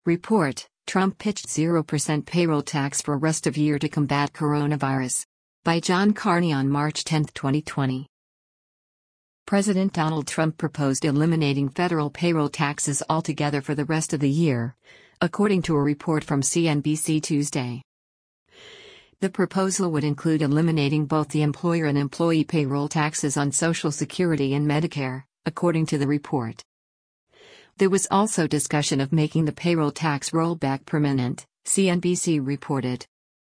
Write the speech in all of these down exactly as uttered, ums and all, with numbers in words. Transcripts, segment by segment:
Report: Trump pitched zero percent payroll tax for rest of year to combat coronavirus. By John Carney on March tenth, twenty twenty. President Donald Trump proposed eliminating federal payroll taxes altogether for the rest of the year, according to a report from C N B C Tuesday. The proposal would include eliminating both the employer and employee payroll taxes on Social Security and Medicare, according to the report. There was also discussion of making the payroll tax rollback permanent, C N B C reported.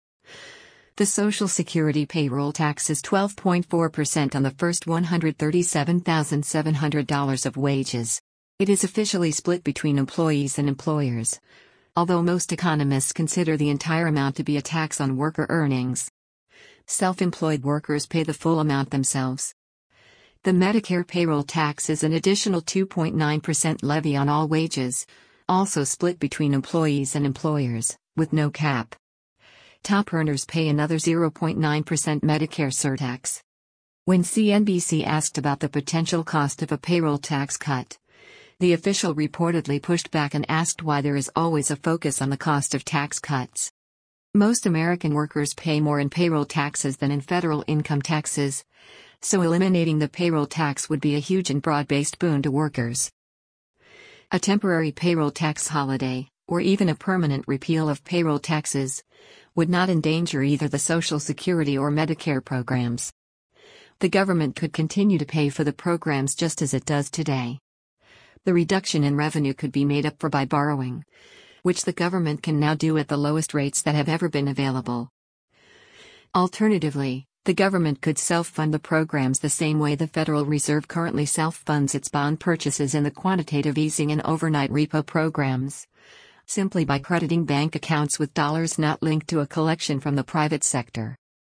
The Social Security payroll tax is twelve point four percent on the first one hundred thirty-seven thousand seven hundred dollars of wages. It is officially split between employees and employers, although most economists consider the entire amount to be a tax on worker earnings. Self-employed workers pay the full amount themselves. The Medicare payroll tax is an additional two point nine percent levy on all wages, also split between employees and employers, with no cap. Top earners pay another zero point nine percent Medicare surtax. When C N B C asked about the potential cost of a payroll tax cut, the official reportedly pushed back and asked why there is always a focus on the cost of tax cuts. Most American workers pay more in payroll taxes than in federal income taxes, so eliminating the payroll tax would be a huge and broad-based boon to workers. A temporary payroll tax holiday, or even a permanent repeal of payroll taxes, would not endanger either the Social Security or Medicare programs. The government could continue to pay for the programs just as it does today. The reduction in revenue could be made up for by borrowing, which the government can now do at the lowest rates that have ever been available. Alternatively, the government could self-fund the programs the same way the Federal Reserve currently self-funds its bond purchases in the quantitative easing and overnight repo programs, simply by crediting bank accounts with dollars not linked to a collection from the private sector.